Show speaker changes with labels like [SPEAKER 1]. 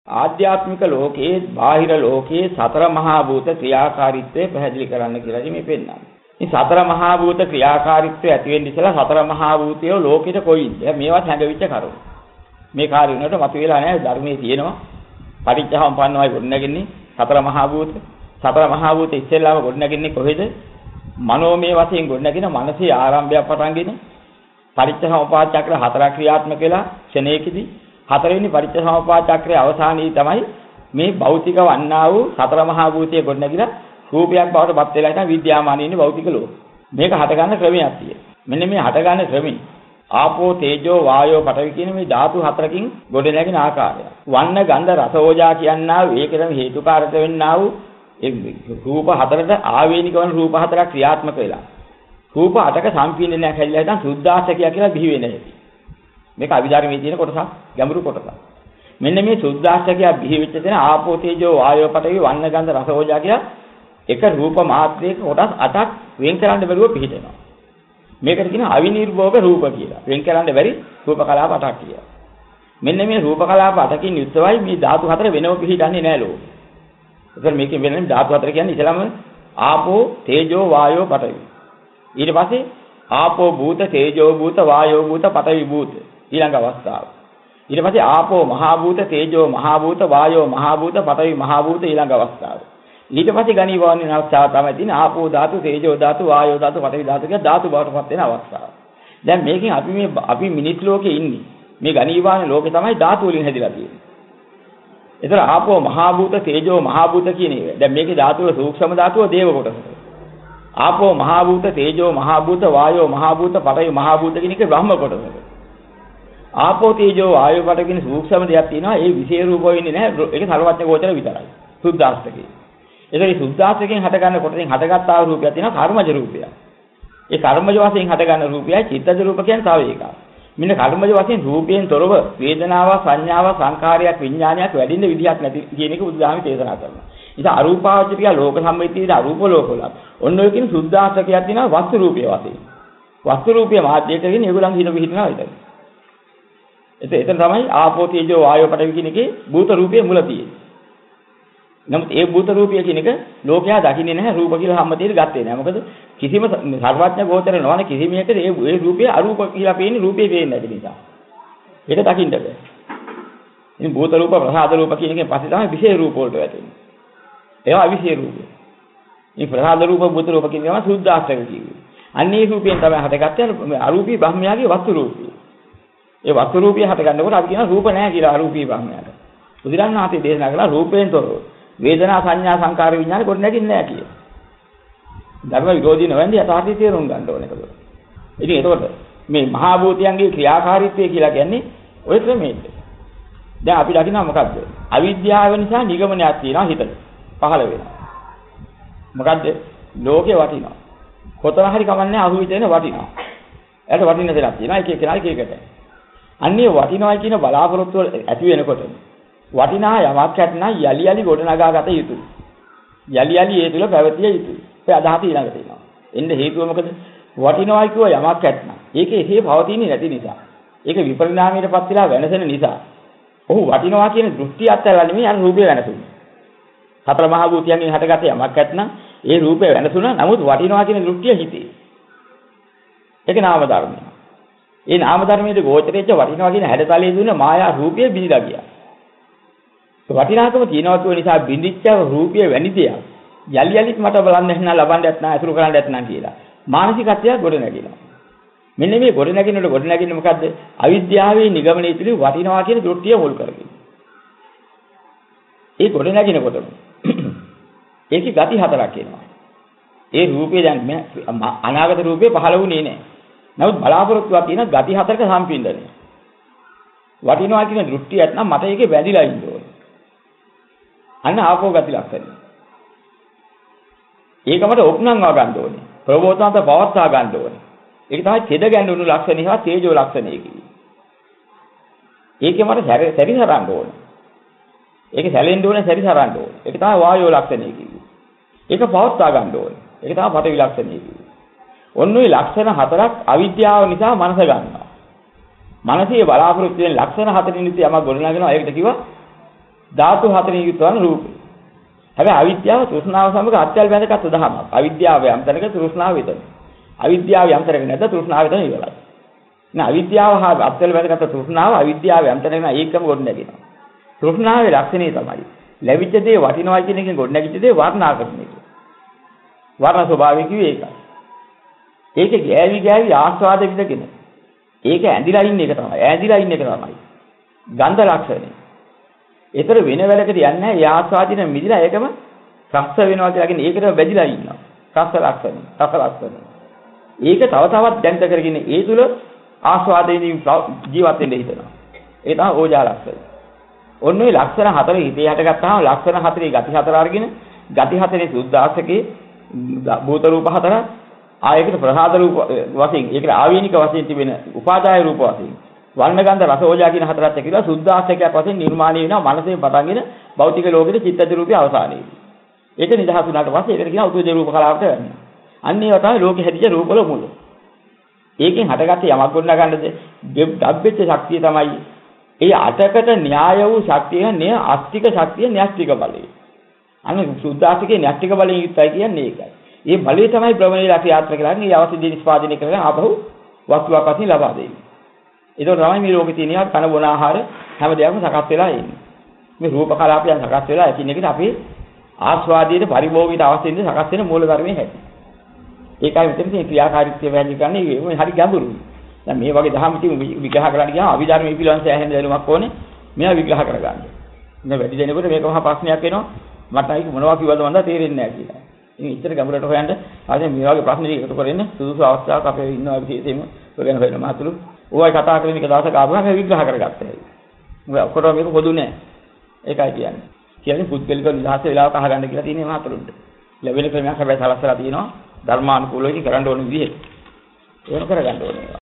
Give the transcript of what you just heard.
[SPEAKER 1] ආධ්‍යාත්මික ලෝකයේ බාහිර ලෝකයේ සතර මහා භූත ක්‍රියාකාරීත්වය පැහැදිලි කරන්න කියලා මේ පෙන්නන්නේ. මේ සතර මහා භූත ක්‍රියාකාරීත්වය ඇති වෙන්න ඉස්සලා සතර මහා භූතය ලෝකෙට කොයිද? මේවත් හැඟවිච්ච කරුණු. මේ කාර්යුණට මතුවලා නැහැ ධර්මයේ තියෙනවා. පටිච්චසමුප්පන්නවයි ගොඩනගන්නේ සතර මහා භූත. සතර මහා භූත ඉස්සෙල්ලාම ගොඩනගන්නේ කොහෙද? මනෝමය වශයෙන් ගොඩනගෙන මනසේ ආරම්භයක් පටන්ගෙන පටිච්චසමුප්පාද චක්‍ර හතරක් ක්‍රියාත්මක වෙලා ක්ෂණයකදී හතරවෙනි පටිච්චසමුප්පාද චක්‍රයේ අවසානයේ තමයි මේ භෞතික වන්නා වූ සතර මහා භූතයේ ගොඩනැගිලා රූපයක් බවට පත් වෙලා ඉතින් විද්‍යාමානී ඉන්නේ භෞතික ලෝක. මේක හට ගන්න ක්‍රමයක් තියෙනවා. මෙන්න මේ හට ගන්න ක්‍රමي ආපෝ තේජෝ වායෝ පඨවි කියන මේ ධාතු හතරකින් ගොඩනැගෙන ආකාරය. වන්න ගන්ධ රස ඕජා කියනා ඒකටම හේතුකාරක වෙන්නා වූ ඒ රූප හතරට ආවේනික වන රූප හතරක් ක්‍රියාත්මක වෙලා. රූප අටක සම්පීඩනයක් හැදිලා ඉතින් සුද්ධාෂ්ටකය කියලා බිහි වෙන හැටි. මේක අවිධාර්මයේ තියෙන කොටසක් ගැඹුරු කොටසක්. මෙන්න මේ සුද්ධාෂ්ටකය බිහි වෙච්ච තැන ආපෝ තේජෝ වායෝ පඨවි වන්න ගන්ධ රස ඕජා කියලා එක රූප මාත්‍රයක කොටස් 8ක් වෙන් කරන්න බැරුව පිහිටෙනවා. මේකට කියන අවිනිර්භෝග රූප කියලා. වෙන් කරන්න බැරි රූප කලාප 8ක් කියලා. මෙන්න මේ රූප කලාප 8කින් යුක්තවයි මේ ධාතු හතර වෙනව පිහිටන්නේ නැහැ ලෝකෙ. ඒකෙන් මේකෙන් වෙනම ධාතු හතර කියන්නේ ඉතලම ආපෝ තේජෝ වායෝ පඨවි. ඊට පස්සේ ආපෝ භූත තේජෝ භූත වායෝ භූත පඨවි භූත ඊළඟ අවස්ථාව. ඊට පස්සේ ආපෝ මහා භූත තේජෝ මහා භූත වායෝ මහා භූත පඨවි මහා භූත ඊළඟ අවස්ථාව. ඊට පස්සේ ගණී වන්නේ අවස්ථාව තමයි තියෙන ආපෝ ධාතු තේජෝ ධාතු වායෝ ධාතු පඨවි ධාතු කියන ධාතු බවටපත් වෙන අවස්ථාව. දැන් මේකෙන් අපි මිනිස් ලෝකේ ඉන්නේ. මේ ගණී වන්නේ ලෝකේ තමයි ධාතු වලින් හැදිලා තියෙන්නේ. ඒතර ආපෝ මහා භූත තේජෝ මහා භූත කියන ඒවා. දැන් මේකේ ධාතු වල සූක්ෂම ධාතුව දේව කොටස. ආපෝ මහා භූත තේජෝ මහා භූත වායෝ මහා භූත පඨවි මහා භූත කියන එක බ්‍රහ්ම කොටස. ආපෝ තේජෝ වායෝ පඨවි කියන සූක්ෂම දෙයක් තියෙනවා. ඒ විශේෂ රූප වෙන්නේ නැහැ. ඒක සර්වඥ ගෝචර විතරයි. සුද්ධාෂ්ටකේ. ඒකේ සුද්ධාෂ්ටකයෙන් හට ගන්න කොටෙන් හටගත් ආ රූපයක් තියෙනවා කර්මජ රූපයක්. ඒ කර්මජ වශයෙන් හට ගන්න රූපයයි චිත්තජ රූප කියන්නේ තව එකක්. මෙන්න කර්මජ වශයෙන් රූපයෙන් තොරව වේදනාව සංඥාව සංකාරයක් විඥානයක් වැඩින්න විදිහක් නැති කියන එක බුදුදහමේ දේශනා කරනවා. ඉතින් අරූපාවචරිය ලෝක සම්මිතියේ අරූප ලෝකවල ඔන්න ඔය කියන සුද්ධාෂ්ටකයක් තියෙනවා වස්තු රූපයේ වශයෙන්. වස්තු රූපයේ මාධ්‍යයට කියන ඒගොල්ලන් හිත පිහිටනවා විතරයි. එතන තමයි ආපෝ තේජෝ වායෝ පඨවි කියන එකේ භූත රූපයේ මුල තියෙන්නේ. නමුත් ඒ භූත රූපය කියන එක ලෝකයා දකින්නේ නැහැ රූප කියලා සම්මතියට ගත්තේ නැහැ. මොකද කිසිම සර්වඥ ගෝචර නොවන කිසිම එකද ඒ රූපය අරූප කියලා පේන්නේ රූපේ පේන්නේ නැති නිසා. ඒක දකින්න බෑ. ඉතින් භූත රූප ප්‍රසාද රූප කියන එකෙන් පස්සේ තමයි විශේෂ රූප වලට වැටෙන්නේ. ඒවා අවිශේෂ රූප. මේ ප්‍රසාද රූප භූත රූප කියන ඒවා සුද්ධාෂ්ටක කියුවේ. අන්නේ රූපයෙන් තමයි හටගත්තේ අරූපී බ්‍රහ්මයාගේ වස්තු රූපය. ඒ වස්තු රූපය හට ගන්නකොට අපි කියන රූප නැහැ කියලා අරූපී බ්‍රහ්මයාට. බුදුරණාහි දේශනා කළා රූපයෙන් තොරව වේදනා සංඥා සංකාර විඥාන කොට නැගින්නේ නැහැ කිය. ධර්ම විරෝධී නොවැන්දි යථාර්ථය තේරුම් ගන්න ඕනේ ඒකවල. ඉතින් එතකොට මේ මහා භූතයන්ගේ ක්‍රියාකාරීත්වය කියලා කියන්නේ ඔය ක්‍රමයේද. දැන් අපි දකිනවා මොකද්ද? අවිද්‍යාව නිසා නිගමනයක් තියෙනවා හිතට. පහළ වෙනවා. මොකද්ද? ලෝකේ වටිනවා. කොතන හරි කමන්නේ අහුවිතේන වටිනවා. එයාට වටින දෙයක් තියෙනවා එක එකනා එක එකට. අන්නේ වටිනවා කියන බලාපොරොත්තු ඇති වෙනකොට වටිනා යමක් ඇතනම් යලි යලි ගොඩනගා ගත යුතුයි. යලි යලි ඒ තුල පැවතිය යුතුයි. ඒ අදහස ඊළඟට එනවා. එන්නේ හේතුව මොකද? වටිනවා කියව යමක් ඇතනම් ඒකේ හේ පවතින්නේ නැති නිසා. ඒක විපරිණාමයටපත් වෙලා වෙනසෙන නිසා. ඔහු වටිනවා කියන දෘෂ්ටිය අත්හැරලා නෙමෙයි අර රූපේ වෙනසුනේ. සතර මහා භූතයන්ගෙන් හටගත යමක් ඇතනම් ඒ රූපේ වෙනසුණා. නමුත් වටිනවා කියන දෘෂ්ටිය හිතේ. ඒක නාම ධර්මය. ඒ නාම ධර්මයේ ගෝචරෙච්ච වටිනවා කියන හැඩතලයේ දුන්න මායා රූපයේ බිඳලා ගියා. වටිනාකම තියනවතු නිසා බිඳිච්ච රූපය වැනි දෙයක් යලි යලිත් මට බලන්න නැත්නම් ලබන්න නැත්නම් අසුරු කරන්න නැත්නම් කියලා මානසිකත්වය ගොඩ නැගිනවා. මෙන්න මේ ගොඩ නැගින්නේ මොකද්ද? අවිද්‍යාවේ නිගමනයේ තුල වටිනවා කියන දෘෂ්ටිය මුල් කරගෙන. ඒ ගොඩ නැගිනකොට ඒකේ ගති හතරක් එනවා. ඒ රූපේ දැන් අනාගත රූපේ පහළ වුණේ නැහැ. නමුත් බලාපොරොත්තුවක් තියෙන ගති හතරක සම්පින්දනය. වටිනවා කියන දෘෂ්ටියක් නම් මට ඒකේ වැදිලා ඉන්න ඕනේ. අන්න ආපෝ ගති ලක්ෂණය. ඒකමට ඔප්නංවා ගන්න ඕනේ. ප්‍රබෝධාන්ත පවත්වා ගන්න ඕනේ. ඒක තමයි ඡෙද ගැන්වුණු ලක්ෂණය හා තේජෝ ලක්ෂණය කියන්නේ. ඒකේ මට සැරිසරන්න ඕනේ. ඒක සැලෙන්න ඕනේ සැරිසරන්න ඕනේ. ඒක තමයි වායෝ ලක්ෂණය කියන්නේ. ඒක පවත්වා ගන්න ඕනේ. ඒක තමයි පඨවි ලක්ෂණය කියන්නේ. ඔන්න ඔය ලක්ෂණ හතරක් අවිද්‍යාව නිසා මනස ගන්නවා. මනසේ බලාපොරොත්තු වෙන ලක්ෂණ හතරින් ඉති යමක් ගොඩනගනවා. ඒකට කිව්වා ධාතු හතරෙන් යුක්ත වන රූපය. හැබැයි අවිද්‍යාව තෘෂ්ණාව සමග අත්‍යල් බැඳගත් දහමක්. අවිද්‍යාව යම් තැනක තෘෂ්ණාව විතර. අවිද්‍යාව යම් තැනක නැත තෘෂ්ණාව විතර ඉවරයි. නේ අවිද්‍යාව හා අත්‍යල් බැඳගත් තෘෂ්ණාව අවිද්‍යාව යම් තැනක ඒකම ගොඩ නැගෙනවා. තෘෂ්ණාවේ ලක්ෂණය තමයි ලැබිච්ච දේ වටිනවා කියන එකෙන් ගොඩ නැගිච්ච දේ වර්ණාකරණය. වර්ණ ස්වභාවය කිව්වේ ඒකයි. ඒකේ ගෑවි ආස්වාද විඳගෙන. ඒක ඇඳිලා ඉන්න එක තමයි. ඇඳිලා ඉන්න එක තමයි. ගන්ධ ලක්ෂණය. ඒතර වෙන වෙලකට යන්නේ නැහැ. ඒ ආස්වාදින මිදිලා ඒකම රස වෙනවා කියලා කියන්නේ ඒකට බැඳිලා ඉන්නවා. රස ලක්ෂණය. රස ලක්ෂණය. ඒක තව තවත් දැන්ත කරගෙන ඒ තුල ආස්වාදයෙන් ජීවත් වෙන්න හිතනවා. ඒ තමයි ඕජා ලක්ෂණය. ඔන්න ඔය ලක්ෂණ හතර හිතේ හටගත්තාම ලක්ෂණ හතරේ ගති හතර අරගෙන ගති හතරේ සුද්ධාසකේ භූත රූප හතර ආයකට ප්‍රසාද රූප වශයෙන් ඒකට ආවේනික වශයෙන් තිබෙන උපාදාය රූප වශයෙන් වර්ණ ගන්ධ රස ඕජා කියන හතරත් එක්ක කියලා සුද්ධාසකයක් වශයෙන් නිර්මාණය වෙනවා මනසේ පටන්ගෙන භෞතික ලෝකෙට චිත්තජ රූපය අවසානයේදී. ඒක නිදහස් වුණාට පස්සේ ඒකට කියනවා උතුජ රූප කලාවට යන්නේ. අන්න ඒවා තමයි ලෝකෙ හැදිච්ච රූපවල මුල. ඒකෙන් හටගත්ත යමක් ගොඩනගා ගන්නද ගබ්බෙච්ච ශක්තිය තමයි ඒ අටකට න්‍යාය වූ ශක්තිය නේ අස්තික ශක්තිය න්‍යෂ්ටික බලය. අනේ සුද්ධාස්තිකේ න්‍යෂ්ටික බලයෙන් යුක්තයි කියන්නේ ඒකයි. මේ බලය තමයි භ්‍රමණීලා ක්‍රියාත්මක කරන්නේ. මේ අවශ්‍ය දේ නිෂ්පාදනය කරගෙන ආපහු වස්තුවක් වශයෙන් ලබා දෙන්නේ. ඒක තමයි මේ ලෝකේ තියෙන කන බොන ආහාර හැම දෙයක්ම සකස් වෙලා එන්නේ. මේ රූප කලාපයන් සකස් වෙලා එකින් එකට අපේ ආස්වාදයේ පරිභෝගයට අවශ්‍ය දෙන සකස් වෙන මූල ධර්මයේ හැටි. ඒකයි මෙතන තියෙන ක්‍රියාකාරීත්වය වැදගත් කරන්නේ මේ හරි ගැඹුරුයි. දැන් මේ වගේ දහම් ඉතින් විග්‍රහ කරන්න ගියාම අභිධර්මයේ පිළිවන් සෑහෙන දැනුමක් ඕනේ. මේවා විග්‍රහ කරගන්න. ඉතින් වැඩි දෙනෙකුට මේක මහා ප්‍රශ්නයක් වෙනවා. මට අයික මොනවා කිව්වද මන්ද තේරෙන්නේ නැහැ කියලා. ඉතින් ඉතර ගැඹුරට හොයන්න ආදී මේ වගේ ප්‍රශ්න ටික එකතු කරගෙන සුදුසු අවස්ථාවක් අපේ ඉන්නවා විශේෂයෙන්ම ඔය ගැන හොයන මාතුළු. ඕවයි කතා කරගෙන එක දවසක ආවම මේ විග්‍රහ කරගත්තා. මොකද ඔක්කොම මේක පොදු නෑ. ඒකයි කියන්නේ. කියන්නේ පුද්ගලික නිදහස වෙලාවක අහගන්න කියලා තියෙනවා මාතුළුන්ට. ලැබෙන ක්‍රමයක් හැබැයි සලස්සලා තියෙනවා ධර්මානුකූලව කරන්න ඕන විදිහට. ඒක කරගන්න ඕනේ.